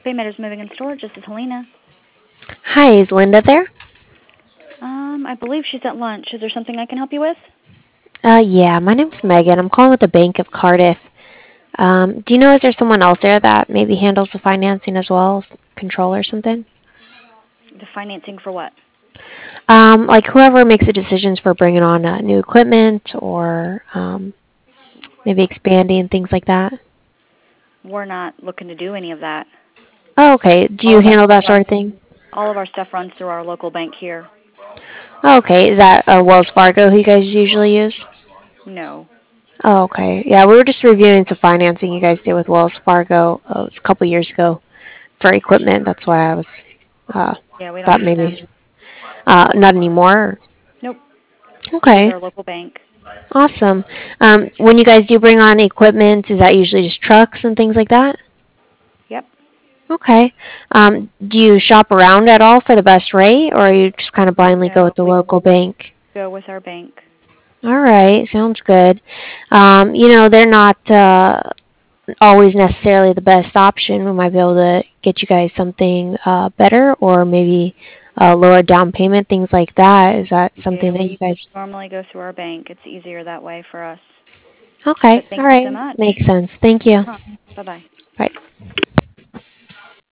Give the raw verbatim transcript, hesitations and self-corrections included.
Bay Meadows Moving and Storage. This is Helena. Hi, is Linda there? Um, I believe she's at lunch. Is there something I can help you with? Uh, yeah, my name's Megan. I'm calling with the Bank of Cardiff. Um, do you know, is there someone else there that maybe handles the financing as well, s- control or something? The financing for what? Um, like whoever makes the decisions for bringing on uh, new equipment or um, maybe expanding, things like that. We're not looking to do any of that. Oh, okay. Do All you of our handle stuff that sort runs. of thing? All of our stuff runs through our local bank here. Oh, okay. Is that uh, Wells Fargo who you guys usually use? No. Oh, okay. Yeah, we were just reviewing some financing you guys did with Wells Fargo uh, it was a couple years ago for equipment. That's why I was uh, Yeah, we don't thought use them. maybe uh, not anymore. Nope. We use Okay, our local bank. awesome. Um, when you guys do bring on equipment, is that usually just trucks and things like that? Yep. Okay. Um, do you shop around at all for the best rate, or you just kind of blindly go No, with the we local bank? go with our bank. All right, sounds good. Um, you know, they're not uh, always necessarily the best option. We might be able to get you guys something uh, better, or maybe a lower down payment, things like that. Is that Yeah, something that you we guys? normally go through our bank. It's easier that way for us. But Okay, all thank you so right, much. makes sense. Thank you. Huh. Bye-bye. Bye.